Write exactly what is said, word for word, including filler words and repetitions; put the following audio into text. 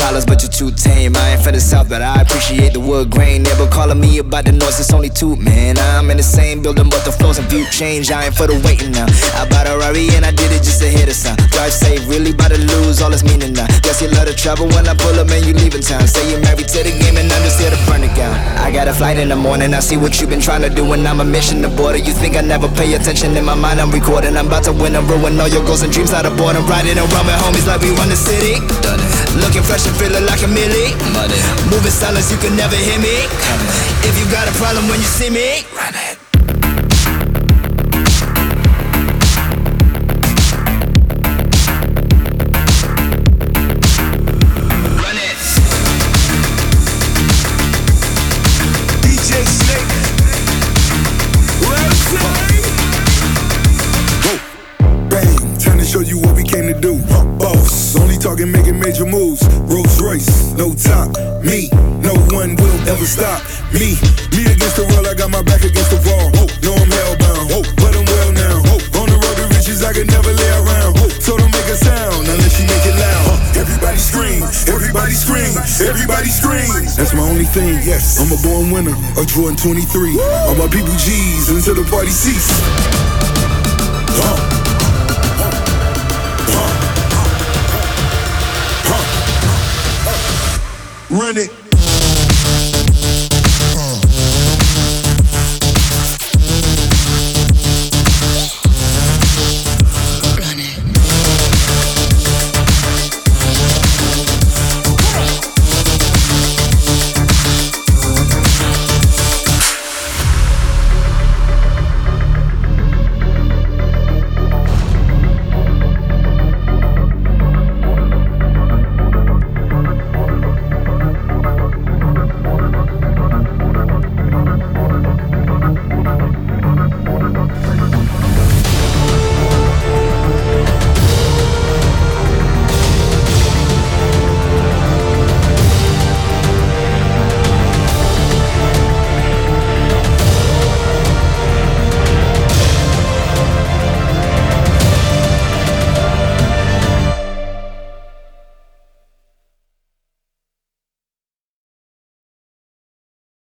dollars, but you're too tame. I ain't for the south, but I appreciate the wood grain. Never calling me about the noise, it's only two, man. I'm in the same building, but the flows and view change. I ain't for the waiting now. I bought a Rari and I did it just to hit a sound. Drive safe, really about to lose all its meaning now. Guess you love the trouble when I pull up and you leaving town. Say you're married to the game and I'm just here to burn it down. I got a flight in the morning, I see what you've been trying to do, and I'm a mission to border. You think I never pay attention? In my mind I'm recording. I'm about to win and ruin all your goals and dreams out of boredom. Riding around with homies like we run the city. Done it. Looking fresh and feeling like a millie. Money. Moving silence, you can never hear me. If you got a problem when you see me, run it. Show you what we came to do. Boss, only talking, making major moves. Rolls Royce, no top. Me, no one will ever stop me. Me against the world, I got my back against the wall. No, I'm hellbound, but I'm well now. On the road to riches, I could never lay around. So don't make a sound unless you make it loud. Everybody scream, everybody scream, everybody scream. That's my only thing. Yes, I'm a born winner, a Jordan twenty-three. All my people G's until the party cease. Uh. Run it.